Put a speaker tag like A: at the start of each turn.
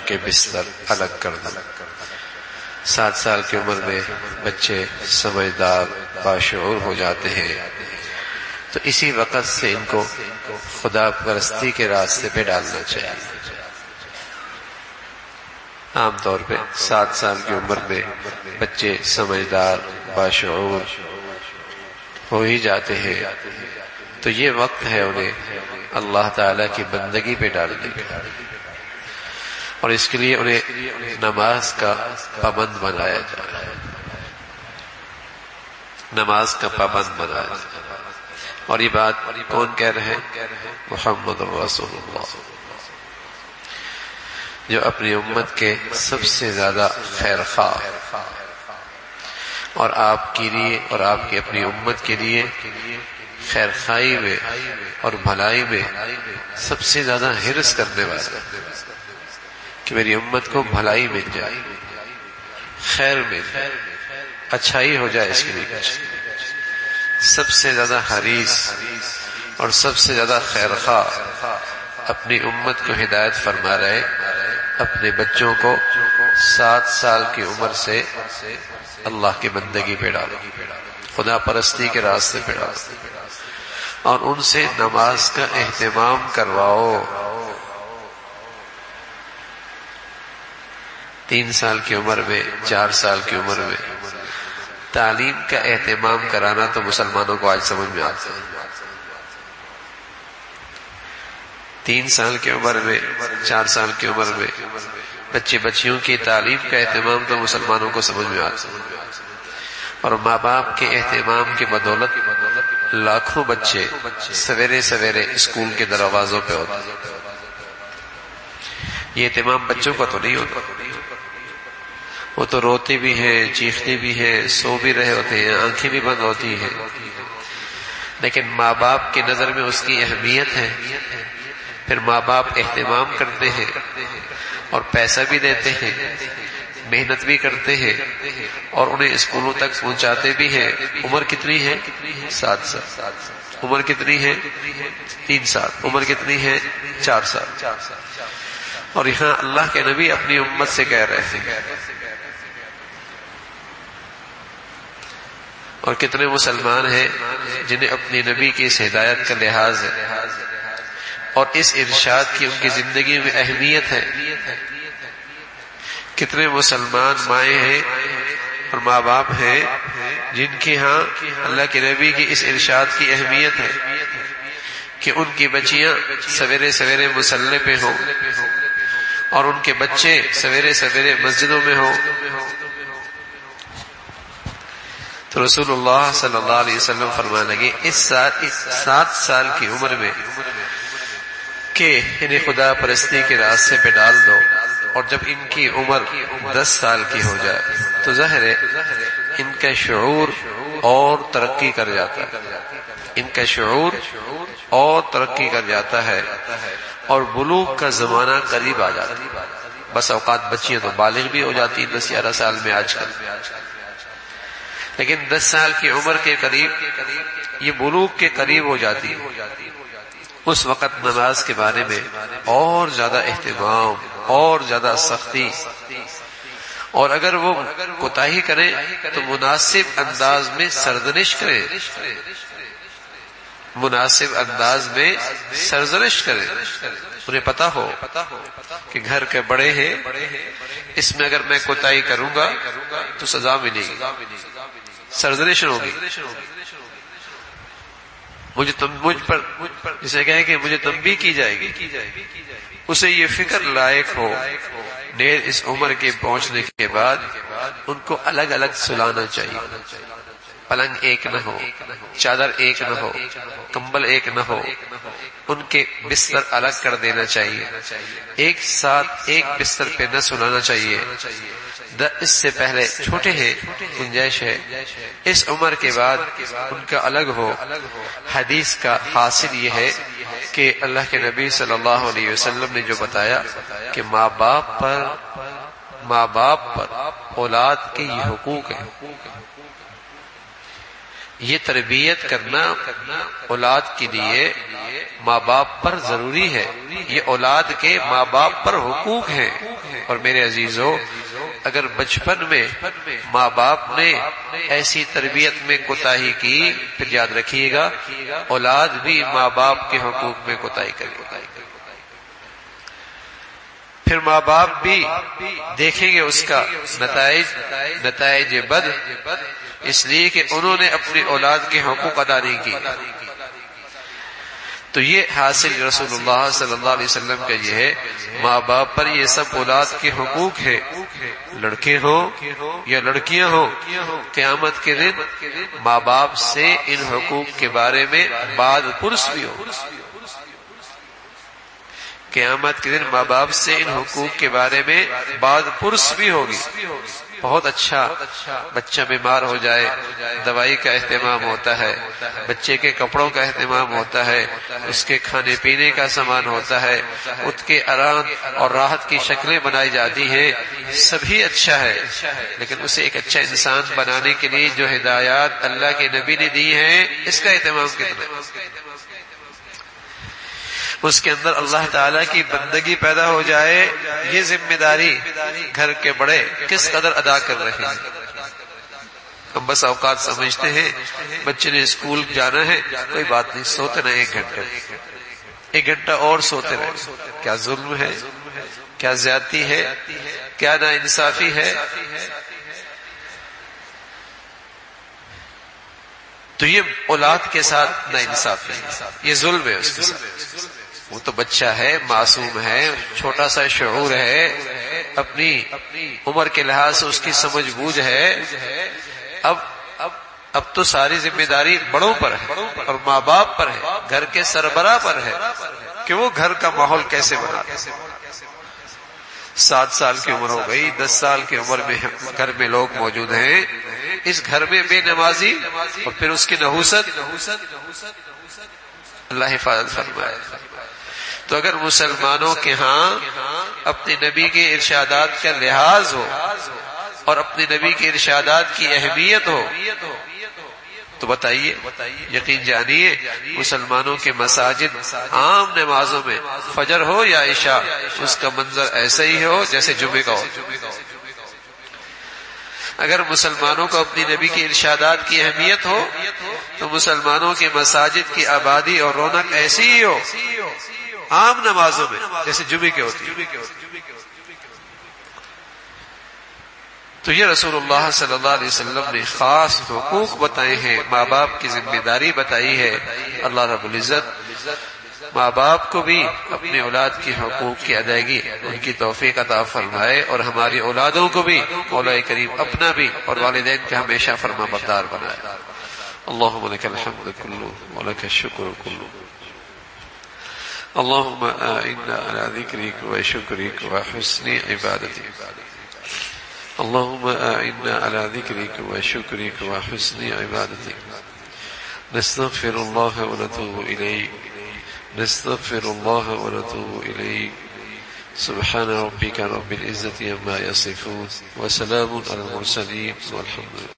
A: کے بستر الگ کر دوں۔ 7 سال کی عمر میں بچے سمجھدار باشعور ہو جاتے ہیں، تو اسی وقت سے ان کو خدا پرستی کے راستے پہ ڈالنا چاہیے۔ عام طور پہ 7 سال کی عمر میں بچے سمجھدار باشعور ہو ہی جاتے ہیں، تو یہ وقت ہے انہیں اللہ تعالی کی بندگی پہ ڈالنے کا، اور اس کے لیے انہیں نماز کا پابند بنایا جائے، نماز کا پابند بنایا جائے۔ اور یہ بات کون کہہ رہے ہیں؟ محمد رسول اللہ، جو اپنی امت کے سب سے زیادہ خیر خواہ اور آپ کے لیے اور آپ کی اپنی امت کے لیے خیر خواہی میں اور بھلائی میں سب سے زیادہ حرص کرنے والا، کہ میری امت کو بھلائی مل جائے، خیر مل جائے، اچھائی ہو جائے، اس کے لیے سب سے زیادہ حریص اور سب سے زیادہ خیر خواہ اپنی امت کو ہدایت فرما رہے، اپنے بچوں کو 7 سال کی عمر سے اللہ کی بندگی پہ ڈالو، خدا پرستی کے راستے پہ ڈالو، اور ان سے نماز کا اہتمام کرواؤ۔ 3 سال کی عمر میں، 4 سال کی عمر میں تعلیم کا اہتمام کرانا تو مسلمانوں کو آج سمجھ میں آتا ہے۔ 3 سال کی عمر میں، 4 سال کی عمر میں بچے بچیوں کی تعلیم کا اہتمام تو مسلمانوں کو سمجھ میں آتا ہے، اور ماں باپ کے اہتمام کی بدولت لاکھوں بچے سویرے سویرے اسکول کے دروازوں پہ ہوتے ہیں۔ یہ اہتمام بچوں کا تو نہیں ہوتا، وہ تو روتے بھی ہیں، چیختے بھی ہیں، سو بھی رہے ہوتے ہیں، آنکھیں بھی بند ہوتی ہیں، لیکن ماں باپ کی نظر میں اس کی اہمیت ہے۔ پھر ماں باپ اہتمام کرتے ہیں اور پیسہ بھی دیتے ہیں، محنت بھی کرتے ہیں، اور انہیں اسکولوں تک پہنچاتے بھی ہیں۔ عمر کتنی ہے؟ 7 سال۔ عمر کتنی ہے؟ 3 سال۔ عمر کتنی ہے؟ 4 سال۔ اور یہاں اللہ کے نبی اپنی امت سے کہہ رہے ہیں، اور کتنے مسلمان ہیں جنہیں اپنی نبی کی اس ہدایت کا لحاظ ہے اور اس ارشاد کی ان کی زندگی میں اہمیت ہے۔ کتنے مسلمان مائیں ہیں اور ماں باپ ہیں جن کے ہاں اللہ کے نبی کی اس ارشاد کی اہمیت ہے کہ ان کی بچیاں سویرے سویرے مصلی پہ ہوں اور ان کے بچے سویرے سویرے مسجدوں میں ہوں۔ تو رسول اللہ صلی اللہ علیہ وسلم فرمانے لگے اس 7 سال کی عمر میں کہ انہیں خدا پرستی کے راستے پہ ڈال دو، اور جب ان کی عمر 10 سال کی ہو جائے تو ظاہر ہے ان کا شعور اور ترقی کر جاتا ہے، ان کا شعور اور ترقی کر جاتا ہے، اور بلوغ کا زمانہ قریب آ جاتا ہے۔ بس اوقات بچیاں تو بالغ بھی ہو جاتی ہیں 10-11 سال میں آج کل، لیکن 10 سال کی عمر کے قریب یہ بلوغ کے قریب ہو جاتی ہے۔ اس وقت نماز کے بارے میں اور زیادہ اہتمام اور زیادہ سختی، اور اگر وہ کوتاہی کریں تو مناسب انداز میں سرزنش کریں، مناسب انداز میں سرزنش کریں۔ انہیں پتا ہو کہ گھر کے بڑے ہیں، اس میں اگر میں کوتاہی کروں گا تو سزا ملے گی، سرزنش ہوگی، مجھ پر جسے کہیں کہ مجھے تنبیہ کی جائے گی، اسے یہ فکر لائق ہو دیر اس عمر کے پہنچنے کے بعد ان کو الگ الگ سلانا چاہیے، پلنگ ایک نہ ہو، چادر ایک نہ ہو، کمبل ایک نہ ہو، ان کے بستر الگ کر دینا چاہیے، ایک ساتھ ایک بستر پہ نہ سلانا چاہیے۔ اس سے پہلے چھوٹے ہیں، گنجائش ہے، اس عمر کے بعد ان کا الگ ہو۔ حدیث کا حاصل یہ ہے کہ اللہ کے نبی صلی اللہ علیہ وسلم نے جو بتایا کہ ماں باپ پر اولاد کے یہ حقوق ہیں، یہ تربیت کرنا اولاد کے لیے ماں باپ پر ضروری ہے، یہ اولاد کے ماں باپ پر حقوق ہیں۔ اور میرے عزیزو، اگر بچپن میں ماں باپ نے ایسی تربیت میں کوتاہی کی، پھر یاد رکھیے گا اولاد بھی ماں باپ کے حقوق میں کوتاہی کرے گا، پھر ماں باپ بھی دیکھیں گے اس کا نتائج بد، اس لیے کہ انہوں نے اپنی اولاد کے حقوق ادا نہیں کی۔ تو یہ حاصل رسول اللہ صلی اللہ علیہ وسلم کا یہ ہے، ماں باپ پر یہ سب اولاد کے حقوق ہے، لڑکے ہوں یا لڑکیاں ہوں، قیامت کے دن ماں باپ سے ان حقوق کے بارے میں بعد پرس بھی ہو۔ قیامت کے دن ماں باپ سے ان حقوق کے بارے میں بعد پرس بھی ہوگی۔ بہت اچھا، بچہ بیمار ہو جائے دوائی کا اہتمام ہوتا ہے، بچے کے کپڑوں کا اہتمام ہوتا ہے، اس کے کھانے پینے کا سامان ہوتا ہے، اس کے آرام اور راحت کی شکلیں بنائی جاتی ہیں، سبھی اچھا ہے، لیکن اسے ایک اچھا انسان بنانے کے لیے جو ہدایات اللہ کے نبی نے دی ہیں، اس کا اہتمام کتنا ہے؟ اس کے اندر اللہ تعالیٰ کی بندگی پیدا ہو جائے، یہ ذمہ داری گھر کے بڑے کس قدر ادا کر رہے ہیں۔ ہم بس اوقات سمجھتے ہیں بچے نے اسکول جانا ہے، کوئی بات نہیں، سوتے رہے ایک گھنٹہ اور سوتے رہے۔ کیا ظلم ہے، کیا زیادتی ہے، کیا ناانصافی ہے۔ تو یہ اولاد کے ساتھ ناانصافی ہے، یہ ظلم ہے اس کے ساتھ۔ وہ تو بچہ ہے، معصوم ہے، چھوٹا سا شعور ہے، اپنی عمر کے لحاظ سے اس کی سمجھ بوجھ ہے۔ اب تو ساری ذمہ داری بڑوں پر ہے اور ماں باپ پر ہے، گھر کے سربراہ پر ہے کہ وہ گھر کا ماحول کیسے بنا۔ 7 سال کی عمر ہو گئی، 10 سال کی عمر میں گھر میں لوگ موجود ہیں، اس گھر میں بے نمازی اور پھر اس کی نحوست، اللہ حفاظت فرمائے۔ تو اگر مسلمانوں کے ہاں اپنے نبی کے ارشادات کا لحاظ ہو اور اپنے نبی کے ارشادات کی اہمیت ہو تو بتائیے، یقین جانیے مسلمانوں کے مساجد عام نمازوں میں فجر ہو یا عشاء، اس کا منظر ایسا ہی ہو جیسے جمعے کا ہو۔ اگر مسلمانوں کو اپنی نبی کی ارشادات کی اہمیت ہو تو مسلمانوں کے مساجد کی آبادی اور رونق ایسی ہی ہو عام نمازوں میں جیسے جمعے کے ہوتی ہے۔ تو یہ رسول اللہ صلی اللہ علیہ وسلم نے خاص حقوق بتائے ہیں، ماں باپ کی ذمہ داری بتائی ہے۔ اللہ رب العزت ماں باپ کو بھی اپنے اولاد کی حقوق کی ادائیگی ان کی توفیق عطا فرمائے، اور ہماری اولادوں کو بھی مولا کریم اپنا بھی اور والدین کا ہمیشہ فرما بردار بنائے۔ اللہم لک الحمد کلہ ولک الشکر کلہ، اللہم اعنا علی ذکرک وشکرک وحسن عبادتک، اللہم اعنا علی ذکرک وشکرک وحسن عبادتک، نستغفر اللہ ونتوب الیک، نستغفر اللہ ونتوب الیک، سبحان ربک رب العزة عما یصفون، وسلام علی المرسلین، والحمد للہ۔